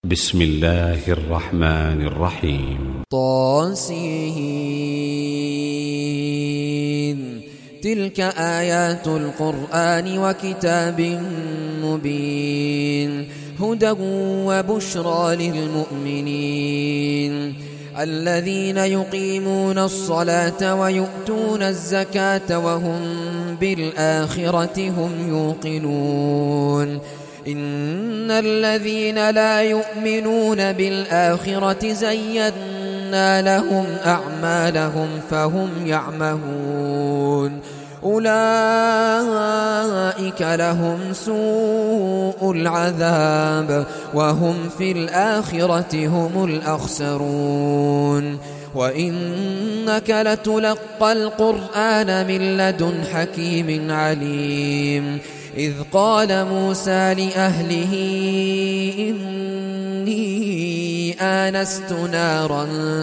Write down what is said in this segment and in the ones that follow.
بسم الله الرحمن الرحيم طاسين تلك آيات القرآن وكتاب مبين هدى وبشرى للمؤمنين الذين يقيمون الصلاة ويؤتون الزكاة وهم بالآخرة هم يوقنون إن الذين لا يؤمنون بالآخرة زينا لهم أعمالهم فهم يعمهون أولئك لهم سوء العذاب وهم في الآخرة هم الأخسرون وإنك لتلقى القرآن من لدن حكيم عليم إذ قال موسى لأهله إني آنست نارا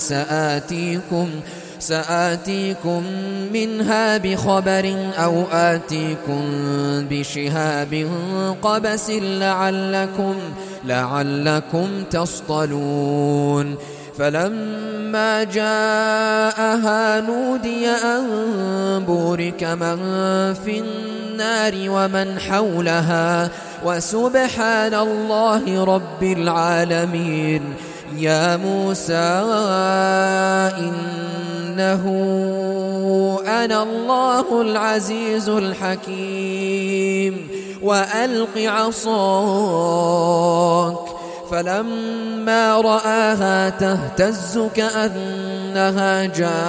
سآتيكم منها بخبر أو آتيكم بشهاب قبس لعلكم تصطلون فلما جاءها نودي أن بورك من في النار ومن حولها وسبحان الله رب العالمين يا موسى إنه أنا الله العزيز الحكيم وألق عصاك فلما رآها تهتز كأنها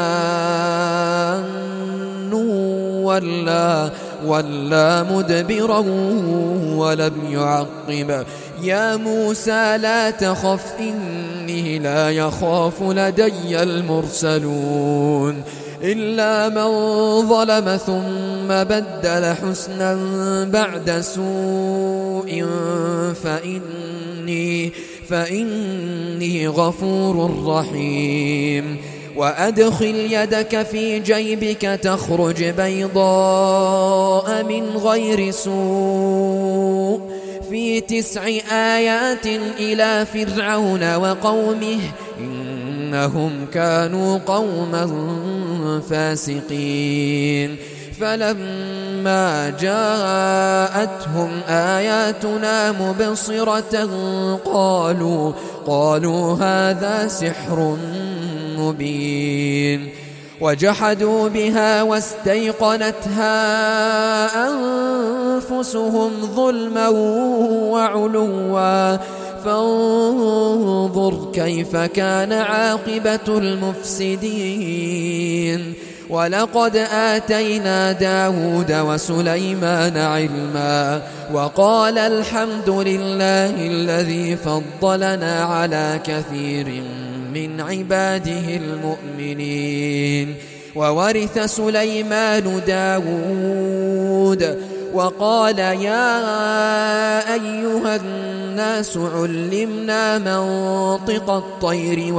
جان ولا مدبرا ولم يعقب يا موسى لا تخف إني لا يخاف لدي المرسلون إلا من ظلم ثم بدل حسنا بعد سوء فإني غفور رحيم وأدخل يدك في جيبك تخرج بيضاء من غير سوء في 9 آيات إلى فرعون وقومه إنهم كانوا قوما فاسقين فلما جاءتهم آياتنا مبصرة قالوا هذا سحر مبين وجحدوا بها واستيقنتها أنفسهم ظلما وعلوا فانظر كيف كان عاقبة المفسدين ولقد آتينا داود وسليمان علما وقال الحمد لله الذي فضلنا على كثير من عباده المؤمنين وورث سليمان داود وقال يا أيها الناس علمنا منطق الطير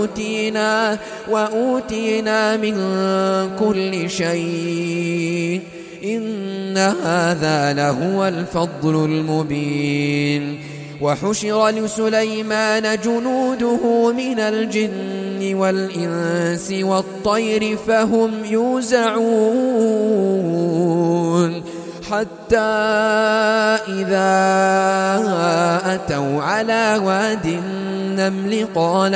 وأوتينا من كل شيء إن هذا لهو الفضل المبين وحشر لسليمان جنوده من الجن والإنس والطير فهم يوزعون حتى إذا أتوا على واد النمل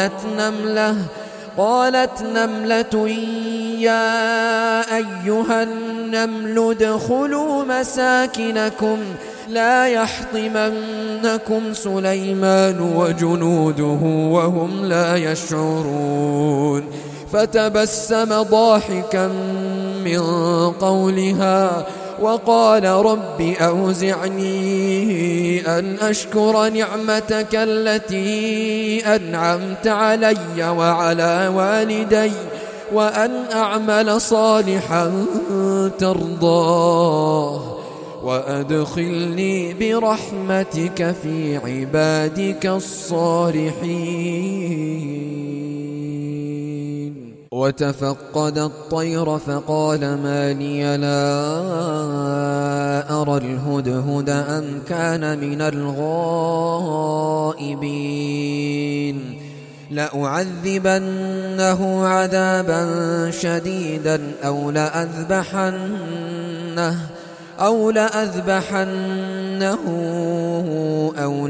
قالت نملة يا أيها النمل ادخلوا مساكنكم لا يحطمنكم سليمان وجنوده وهم لا يشعرون فتبسم ضاحكا من قولها وقال رب أوزعني أن أشكر نعمتك التي أنعمت علي وعلى والدي وأن أعمل صالحا ترضاه وأدخلني برحمتك في عبادك الصالحين وتفقد الطير فقال ما لي لا أرى الهدهد أم كان من الغائبين لأعذبنه عذابا شديدا أو لأذبحنه أو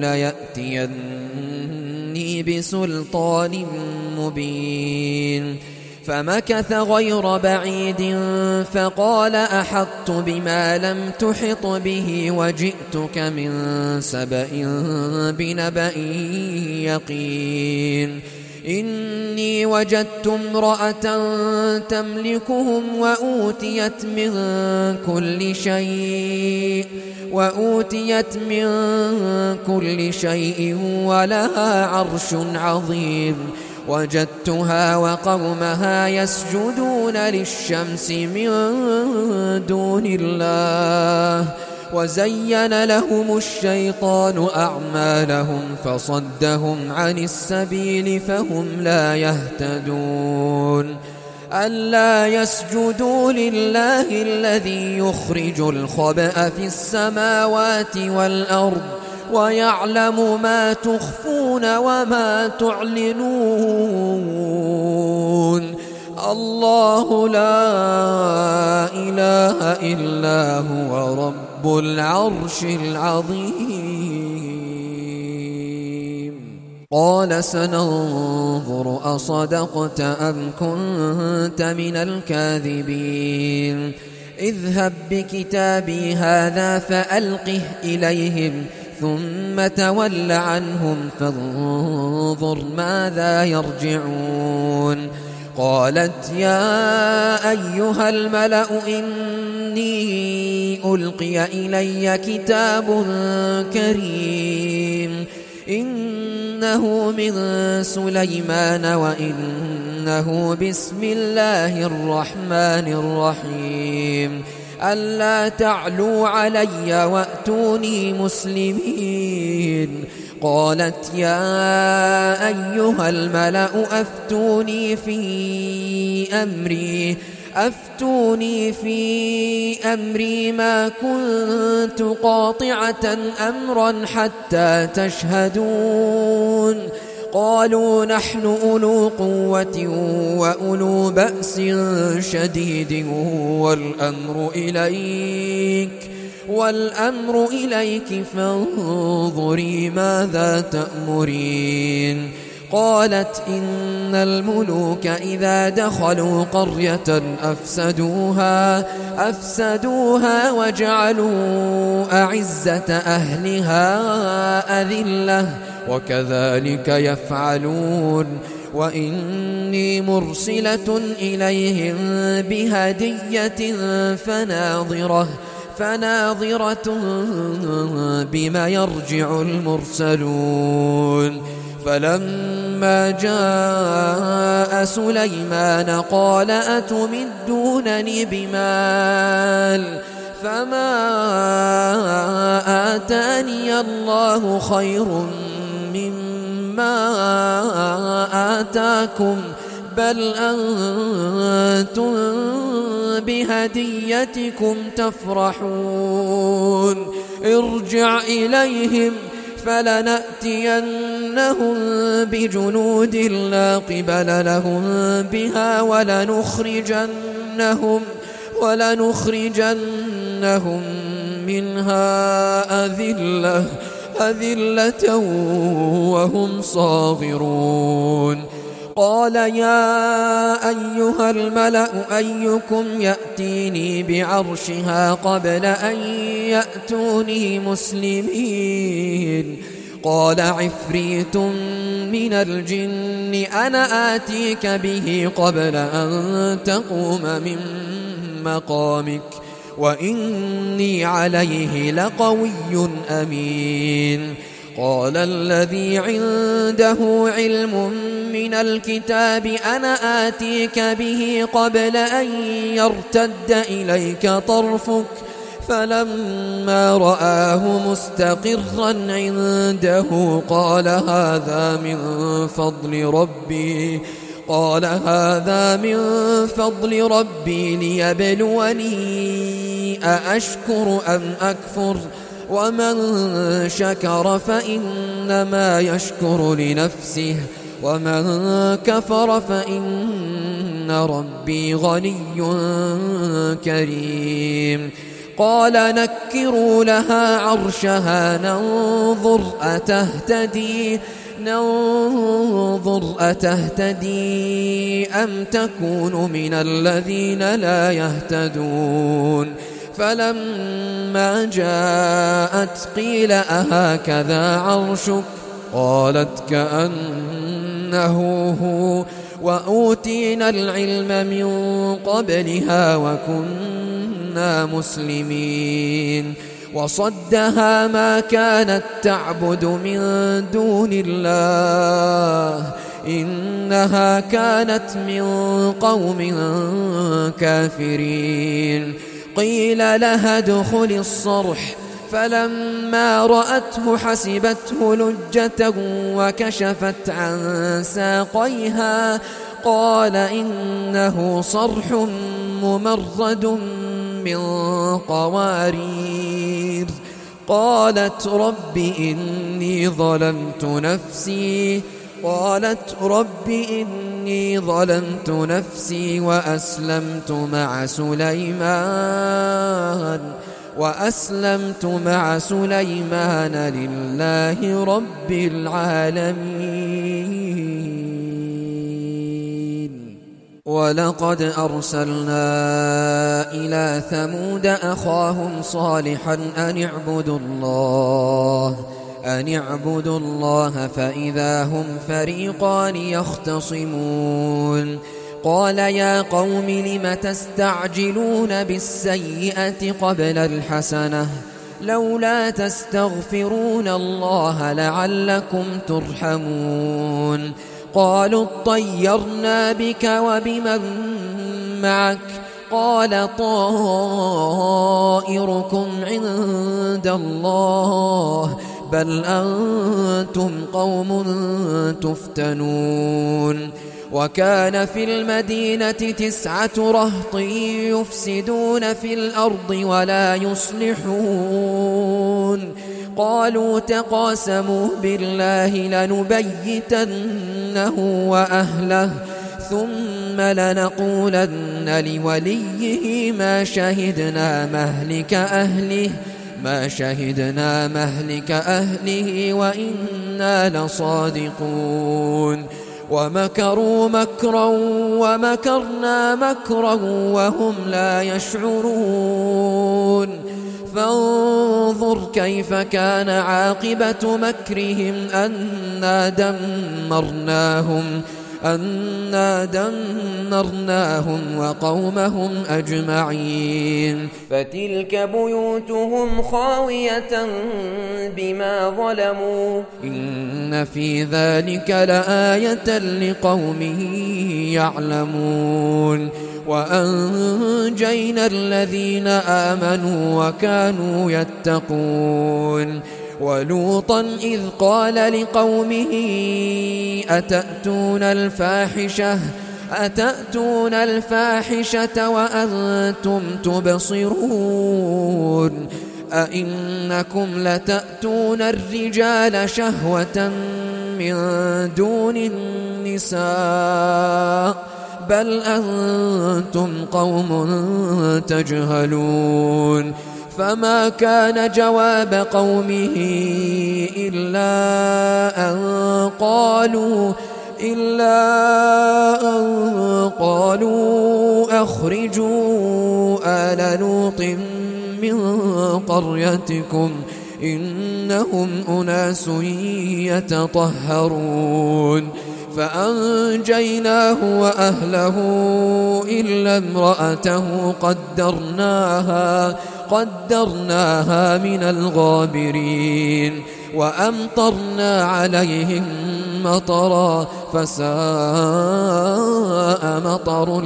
ليأتيني بسلطان مبين. فمكث غير بعيد فقال أحطت بما لم تحط به وجئتك من سبأ بنبأ يقين. إني وجدت امرأة تملكهم وأوتيت من كل شيء ولها عرش عظيم. وجدتها وقومها يسجدون للشمس من دون الله وزين لهم الشيطان أعمالهم فصدهم عن السبيل فهم لا يهتدون. ألا يسجدوا لله الذي يخرج الخبأ في السماوات والأرض ويعلم ما تخفون وما تعلنون. الله لا إله إلا هو رب العرش العظيم. قال سننظر أصدقت أم كنت من الكاذبين. اذهب بكتابي هذا فألقه إليهم ثم تول عنهم فانظر ماذا يرجعون. قالت يا أيها الملأ إني ألقي إلي كتاب كريم إنه من سليمان وإنه بسم الله الرحمن الرحيم. ألا تعلوا علي وأتوني مسلمين. قالت يا أيها الملأ أفتوني في أمري ما كنت قاطعة أمرا حتى تشهدون. قالوا نحن أولو قوة وأولو بأس شديد والأمر إليك فانظري ماذا تأمرين. قالت إن الملوك إذا دخلوا قرية أفسدوها وجعلوا أعزة أهلها أذلة وكذلك يفعلون. وإني مرسلة إليهم بهدية فناظرة بما يرجع المرسلون. فلما جاء سليمان قال أتمدونني بمال فما آتاني الله خير مما آتاكم بل أنتم بهديتكم تفرحون. ارجع إليهم فلنأتينهم بجنود لا قبل لهم بها ولنخرجنهم منها أذلة وهم صاغرون. قال يا أيها الملأ أيكم يأتيني بعرشها قبل أن يأتوني مسلمين. قال عفريت من الجن أنا آتيك به قبل أن تقوم من مقامك وإني عليه لقوي أمين. قال الذي عنده علم من الكتاب أنا آتيك به قبل أن يرتد إليك طرفك فلما رآه مستقرا عنده قال هذا من فضل ربي ليبلوني أأشكر أم أكفر ومن شكر فإنما يشكر لنفسه ومن كفر فإن ربي غني كريم قال نكروا لها عرشها ننظر أتهتدي أم تكون من الذين لا يهتدون فلما جاءت قيل أهكذا عرشك قالت كأنه هو وأوتينا العلم من قبلها وكنا مسلمين وصدها ما كانت تعبد من دون الله إنها كانت من قوم كافرين قيل لها ادخل الصرح فلما رأته حسبته لجة وكشفت عن ساقيها قال إنه صرح ممرد من قوارير قالت رب إني ظلمت نفسي وأسلمت مع سليمان لله رب العالمين ولقد أرسلنا إلى ثمود أخاهم صالحا أن اعبدوا الله فإذا هم فريقان يختصمون قال يا قوم لم تستعجلون بالسيئة قبل الحسنة لولا تستغفرون الله لعلكم ترحمون قالوا اطيرنا بك وبمن معك قال طائركم عند الله بل أنتم قوم تفتنون وكان في المدينة 9 رهط يفسدون في الأرض ولا يصلحون قالوا تقاسموا بالله لنبيتنه وأهله ثم لنقولن لوليه ما شهدنا مهلك أهله وإنا لصادقون ومكروا مكرا ومكرنا مكرا وهم لا يشعرون فانظر كيف كان عاقبة مكرهم أنا دمرناهم وقومهم أجمعين فتلك بيوتهم خاوية بما ظلموا إن في ذلك لآية لقوم يعلمون وأنجينا الذين آمنوا وكانوا يتقون ولوطا إذ قال لقومه أتأتون الفاحشة وأنتم تبصرون أئنكم لتأتون الرجال شهوة من دون النساء بل أنتم قوم تجهلون فما كان جواب قومه إلا أن قالوا أخرجوا آل لوط من قريتكم إنهم أناس يتطهرون فأنجيناه وأهله إلا امرأته قدرناها من الغابرين وأمطرنا عليهم مطرا فساء مطر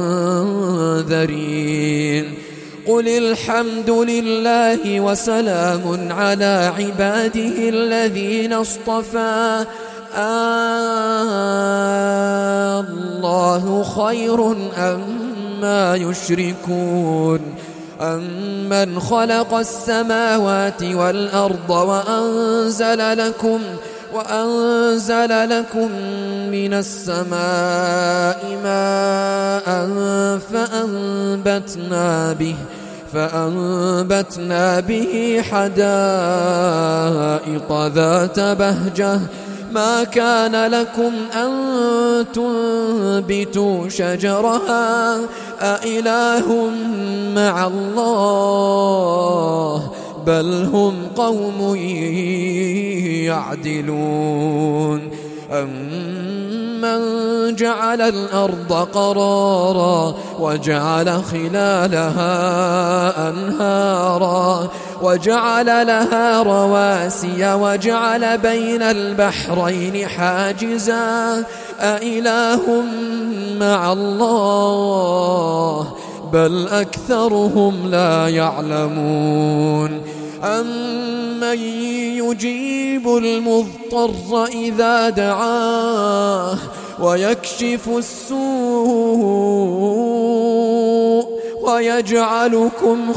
المنذرين قل الحمد لله وسلام على عباده الذين اصطفى الله خير أما يشركون أمن خلق السماوات والأرض وأنزل لكم من السماء ماء فأنبتنا به حدائق ذات بهجة ما كان لكم أن تنبتوا شجرها أإله مع الله بل هم قوم يعدلون أمن جعل الأرض قرارا وجعل خلالها أنهارا وجعل لها رواسي وجعل بين البحرين حاجزا أإله مع الله بل أكثرهم لا يعلمون أمن يجيب المضطر إذا دعاه ويكشف السوء ويجعلكم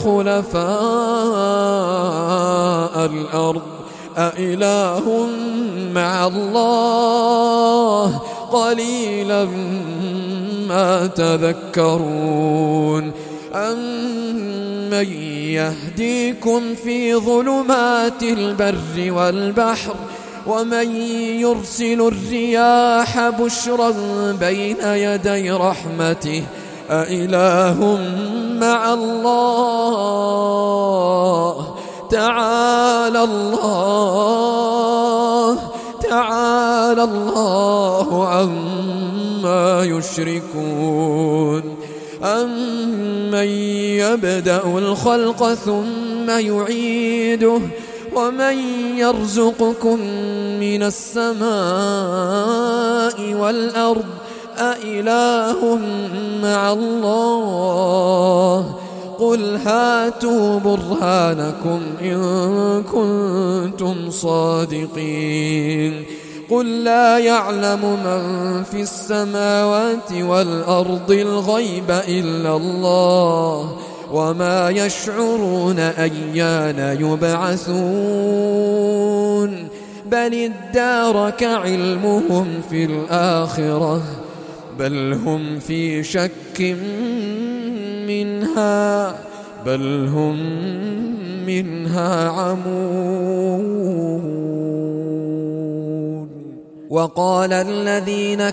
خلفاء الأرض أإله مع الله قليلا ما تذكرون أمن يهديكم في ظلمات البر والبحر ومن يرسل الرياح بشرا بين يدي رحمته أإله مع الله تعالى الله عما يشركون أمن يبدأ الخلق ثم يعيده ومن يرزقكم من السماء والأرض أإله مع الله قل هاتوا برهانكم إن كنتم صادقين قل لا يعلم من في السماوات والأرض الغيب إلا الله وما يشعرون أيان يبعثون بل ادارك علمهم في الآخرة بل هم في شك منها بل هم منها عمون وقال الذين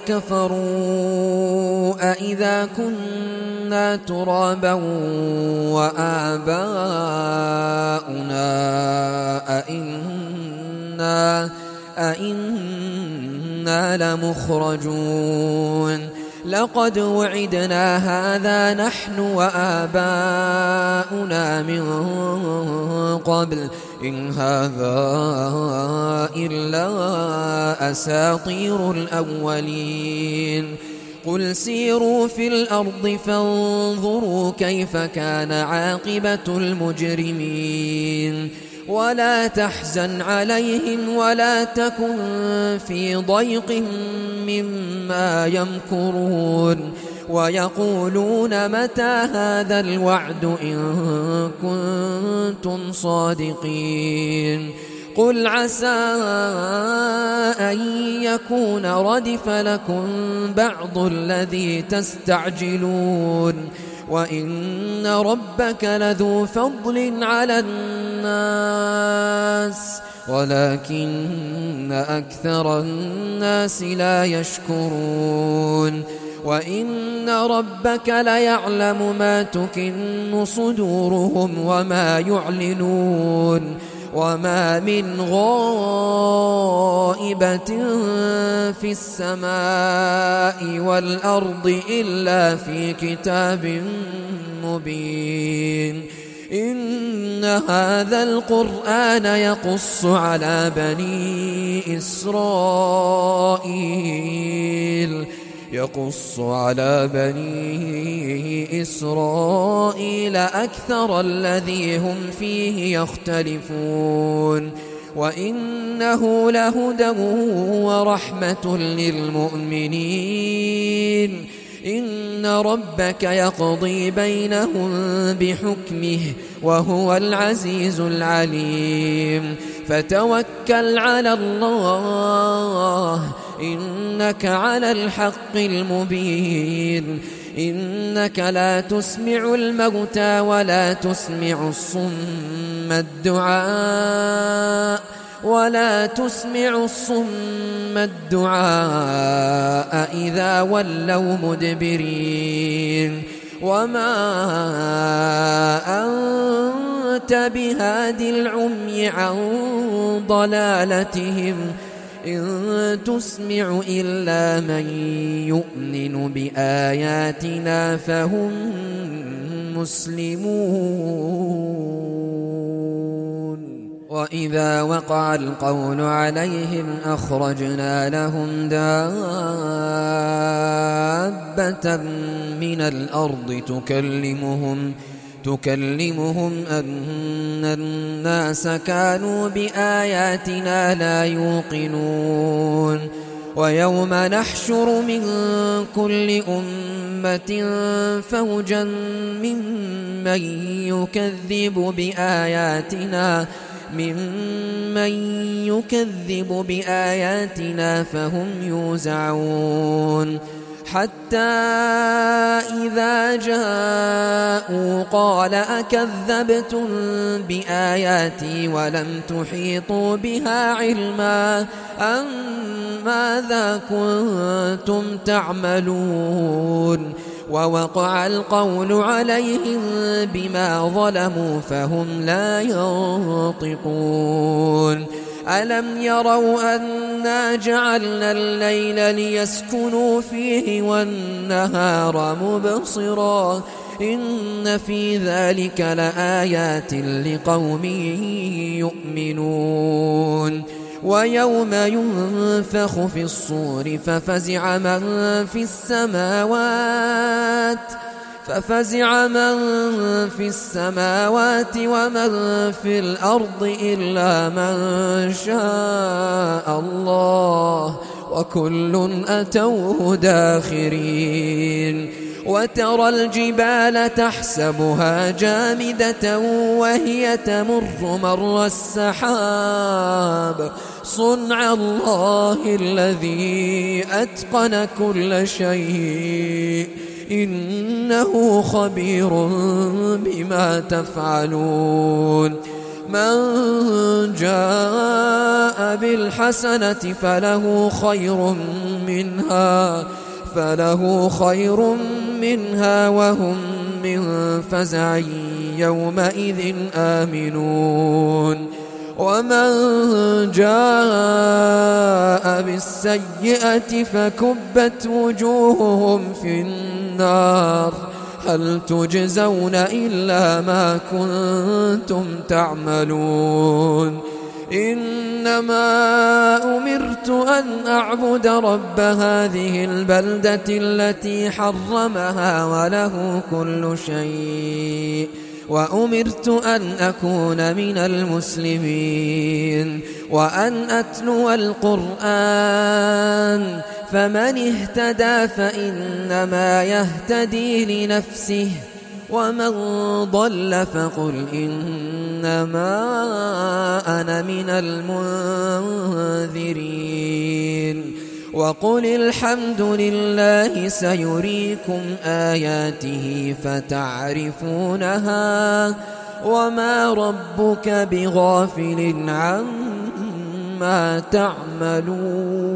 كفروا أإذا كنا ترابا وآباؤنا أئنا لمخرجون لقد وعدنا هذا نحن وآباؤنا من قبل إن هذا إلا أساطير الأولين قل سيروا في الأرض فانظروا كيف كان عاقبة المجرمين ولا تحزن عليهم ولا تكن في ضيق مما يمكرون ويقولون متى هذا الوعد إن كنتم صادقين قل عسى أن يكون ردف لكم بعض الذي تستعجلون وإن ربك لذو فضل على الناس ولكن أكثر الناس لا يشكرون وإن ربك ليعلم ما تكن صدورهم وما يعلنون وما من غائبة في السماء والأرض إلا في كتاب مبين إن هذا القرآن يقص على بني إسرائيل أكثر الذي هم فيه يختلفون وإنه لهدى ورحمة للمؤمنين إن ربك يقضي بينهم بحكمه وهو العزيز العليم فتوكل على الله إنك على الحق المبين إنك لا تسمع الموتى ولا تسمع الصم الدعاء إذا ولوا مدبرين وما أنت بهاد العمي عن ضلالتهم إن تسمع إلا من يؤمن بآياتنا فهم مسلمون وإذا وقع القول عليهم أخرجنا لهم دابة من الأرض تكلمهم أن الناس كانوا بآياتنا لا يوقنون ويوم نحشر من كل أمة فوجا ممن يكذب بآياتنا فهم يوزعون حتى إذا جاءوا قال أكذبتم بآياتي ولم تحيطوا بها علما أم ماذا كنتم تعملون ووقع القول عليهم بما ظلموا فهم لا ينطقون ألم يروا أنا جعلنا الليل ليسكنوا فيه والنهار مبصرا إن في ذلك لآيات لقوم يؤمنون ويوم ينفخ في الصور ففزع من في السماوات ومن في الأرض إلا من شاء الله وكل أتوه داخرين وترى الجبال تحسبها جامدة وهي تمر مر السحاب صنع الله الذي أتقن كل شيء إنه خبير بما تفعلون من جاء بالحسنة فله خير منها وهم من فزع يومئذ آمنون ومن جاء بالسيئة فكبت وجوههم في النار هل تجزون إلا ما كنتم تعملون إنما أمرت أن أعبد رب هذه البلدة التي حرمها وله كل شيء وأمرت أن أكون من المسلمين وأن أتلو القرآن فمن اهتدى فإنما يهتدي لنفسه ومن ضل فقل إنما أنا من المنذرين وقل الحمد لله سيريكم آياته فتعرفونها وما ربك بغافل عما تعملون